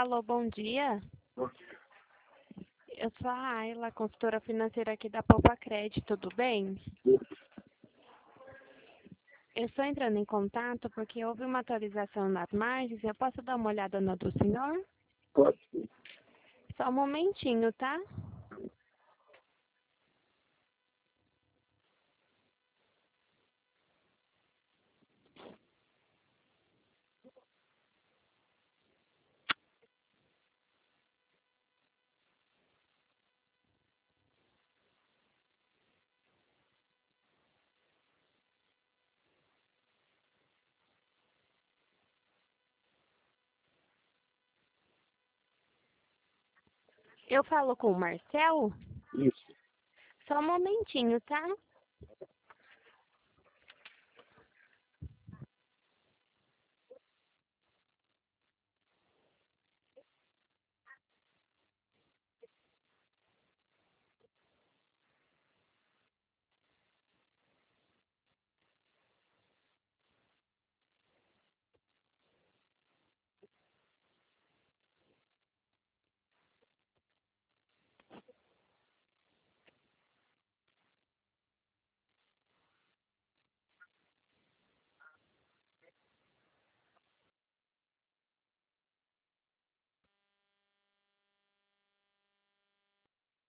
Alô, bom dia. Eu sou a Ayla, consultora financeira aqui da Poupa Crédito, tudo bem? Eu estou entrando em contato porque houve uma atualização nas margens. Eu posso dar uma olhada na do senhor? Pode sim. Só um momentinho, tá? Eu falo com o Marcel? Isso. Só um momentinho, tá?